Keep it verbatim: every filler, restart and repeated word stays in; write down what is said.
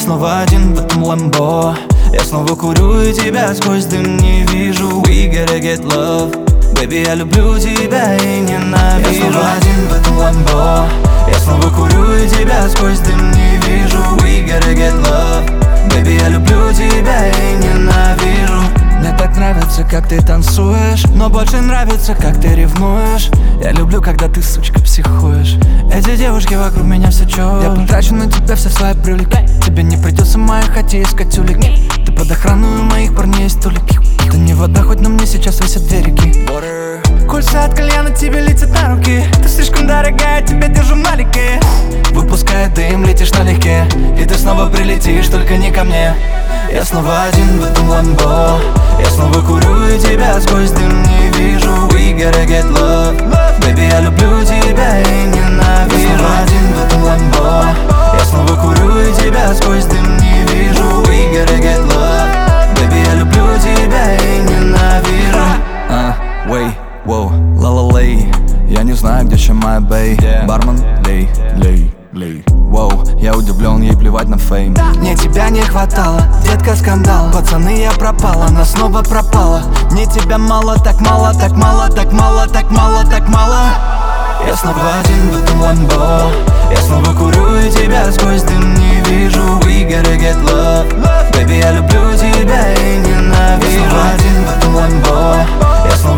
снова один в этом ламбо. Я снова курю и тебя сквозь дым не вижу. We gotta get love. Baby, я люблю тебя и ненавижу. Я снова один в этом ламбо. Я снова курю и тебя сквозь дым не вижу. We gotta get love. Baby, я люблю тебя и ненавижу. Мне так нравится, как ты танцуешь, но больше нравится, как ты ревнуешь. Я люблю, когда ты, сучка, психуешь. Эти девушки вокруг меня все чё. Я потрачу на тебя все свои привлеки. Тебе не придется в моей хате искать улики. Ты под охраной, у моих парней есть улики. Это не вода, хоть на мне сейчас висят две реки. Кольца от кальяна тебе летят на руки. Ты слишком дорогая, тебя держу маленькие. Выпуская дым, летишь налегке. И ты снова прилетишь, только не ко мне. Я снова один в этом ламбо. Я снова курю и тебя сквозь дым не вижу. We gotta get love. Baby, я люблю тебя и ненавижу. Я снова один в этом ламбо. Я снова курю и тебя сквозь дым не вижу. We gotta get love. Baby, я люблю тебя и ненавижу. uh, Wait, wow, ла-ла-лей. Я не знаю, где еще моя бэй. Бармен, лей, лей, лей. Воу, я удивлен, ей плевать на фейм. Мне тебя не хватало, детка, скандал. Пацаны, я пропала, она снова пропала. Мне тебя мало, так мало, так мало, так мало, так мало, так мало. Я снова один в этом ламбо. Я снова курю и тебя сквозь дым не вижу. We gotta get love. Baby, я люблю тебя и ненавижу. Я снова один в этом ламбо. Я снова